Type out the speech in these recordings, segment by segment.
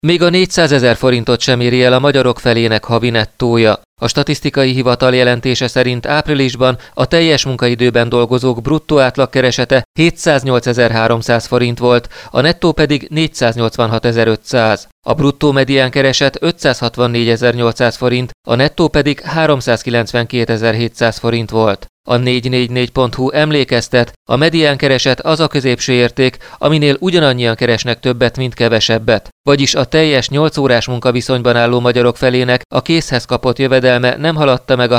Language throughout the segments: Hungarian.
Még a 400 000 forintot sem éri el a magyarok felének havi nettója. A statisztikai hivatal jelentése szerint áprilisban a teljes munkaidőben dolgozók bruttó átlagkeresete 708.300 forint volt, a nettó pedig 486.500. A bruttó mediánkereset 564.800 forint, a nettó pedig 392.700 forint volt. A 444.hu emlékeztet, a mediánkereset az a középső érték, aminél ugyanannyian keresnek többet, mint kevesebbet. Vagyis a teljes 8 órás munkaviszonyban álló magyarok felének a készhez kapott jövedelme nem haladta meg a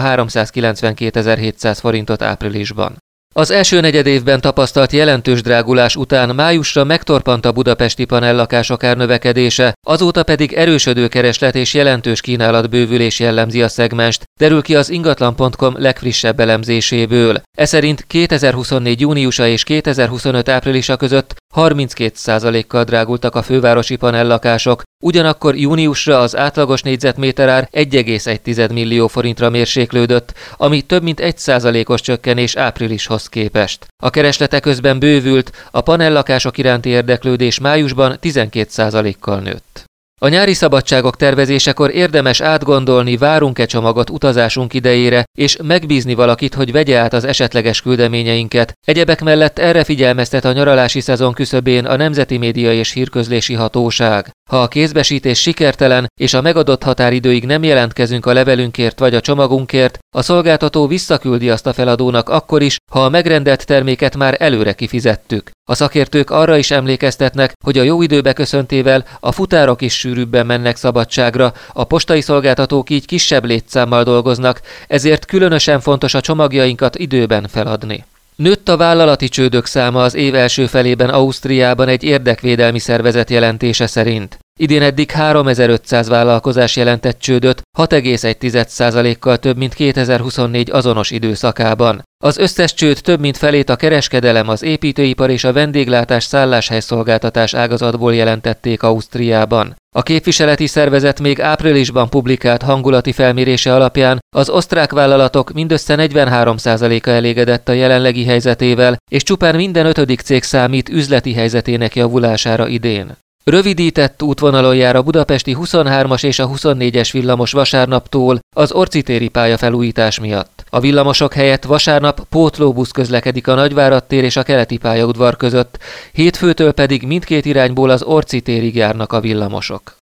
392.700 forintot áprilisban. Az első negyedévben tapasztalt jelentős drágulás után májusra megtorpant a budapesti panellakások árnövekedése, azóta pedig erősödő kereslet és jelentős kínálatbővülés jellemzi a szegmenst, derül ki az ingatlan.com legfrissebb elemzéséből. Eszerint 2024. júniusa és 2025. áprilisa között 32%-kal drágultak a fővárosi panellakások, ugyanakkor júniusra az átlagos négyzetméterár 1,1 millió forintra mérséklődött, ami több mint 1%-os csökkenés áprilishoz képest. A kereslete közben bővült, a panellakások iránti érdeklődés májusban 12%-kal nőtt. A nyári szabadságok tervezésekor érdemes átgondolni, várunk-e csomagot utazásunk idejére, és megbízni valakit, hogy vegye át az esetleges küldeményeinket. Egyebek mellett erre figyelmeztet a nyaralási szezon küszöbén a Nemzeti Média és Hírközlési Hatóság. Ha a kézbesítés sikertelen, és a megadott határidőig nem jelentkezünk a levelünkért vagy a csomagunkért, a szolgáltató visszaküldi azt a feladónak akkor is, ha a megrendelt terméket már előre kifizettük. A szakértők arra is emlékeztetnek, hogy a jó idő beköszöntével a futárok is sűrűbben mennek szabadságra, a postai szolgáltatók így kisebb létszámmal dolgoznak, ezért különösen fontos a csomagjainkat időben feladni. Nőtt a vállalati csődök száma az év első felében Ausztriában egy érdekvédelmi szervezet jelentése szerint. Idén eddig 3500 vállalkozás jelentett csődöt, 6,1%-kal több, mint 2024 azonos időszakában. Az összes csőd több mint felét a kereskedelem, az építőipar és a vendéglátás szálláshelyszolgáltatás ágazatból jelentették Ausztriában. A képviseleti szervezet még áprilisban publikált hangulati felmérése alapján az osztrák vállalatok mindössze 43%-a elégedett a jelenlegi helyzetével, és csupán minden 5. cég számít üzleti helyzetének javulására idén. Rövidített útvonalon jár a budapesti 23-as és a 24-es villamos vasárnaptól az Orczy téri pályafelújítás miatt. A villamosok helyett vasárnap pótlóbusz közlekedik a Nagyvárad tér és a keleti pályaudvar között, hétfőtől pedig mindkét irányból az Orczy térig járnak a villamosok.